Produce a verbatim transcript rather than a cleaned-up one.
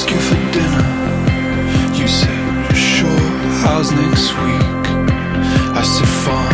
ask you for dinner. You said, sure, how's next week? I said, fine.